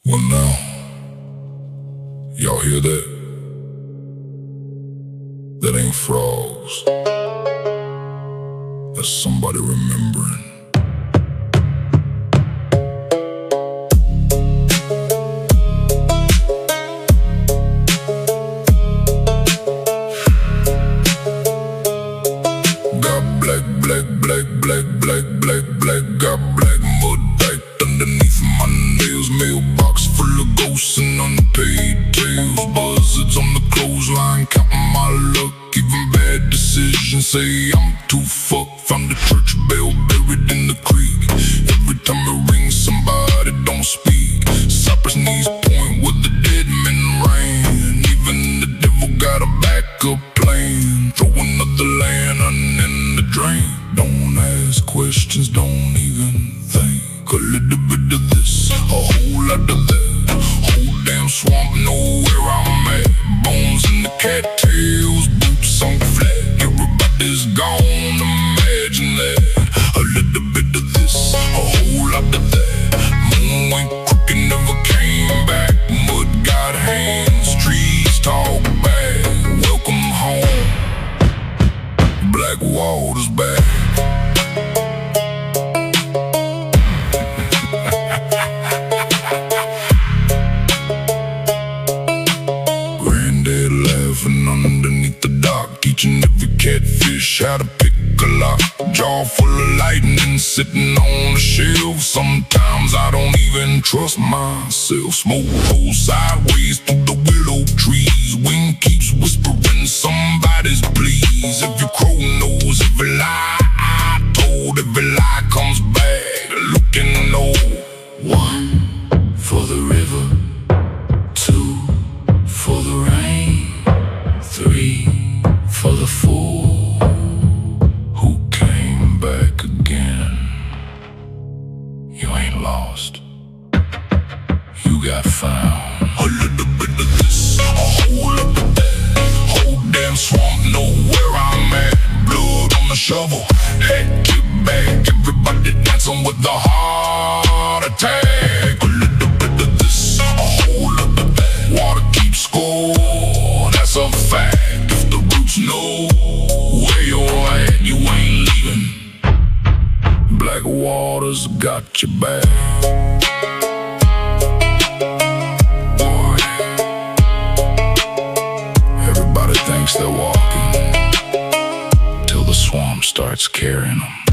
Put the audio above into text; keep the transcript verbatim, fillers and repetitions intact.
Well now, y'all hear that? That ain't frogs. That's somebody remembering. Got black, black, black, black, black, black, black, got black mud diked underneath my nails. Mailbox full of ghosts and unpaid tales. Buzzards on the clothesline, counting my luck. Even bad decisions, say I'm too fucked. Found the church bell buried in the creek. Every time it rings, somebody don't speak. Cypress knees point where the dead men ran. Even the devil got a backup plan. Throw another lantern in the drain. Don't ask questions, don't even think. A little bit of this, a whole lot of that. Whole damn swamp know where I'm at. Bones in the cattails, boots sunk flat. Everybody's gone, imagine that. A little bit of this, a whole lot of that. Moon went crooked, never came back. Mud got hands, trees talk back. Welcome home, Blackwater's back. Granddad laughing underneath the dock, teaching every catfish how to pick a lock. Jaw full of lightning sitting on the shelf. Sometimes I don't even trust myself. Smoke rolls sideways through the willow trees. Wind keeps whispering somebody's please. Every crow knows every lie I told. Every lie comes back looking low. One for the river, two for the rain, three for the fool who came back again. You ain't lost, you got found. A little bit of this, a whole lot of that. Whole damn swamp know where I'm at. Blood on the shovel, head kicked back. Everybody dancing with the heart attack. A little bit of this, a whole lot of that. Water keeps score, that's a fact. If the roots know where you're at, you ain't leaving. Blackwater's got your back. Boy, everybody thinks they're walking till the swamp starts carrying them.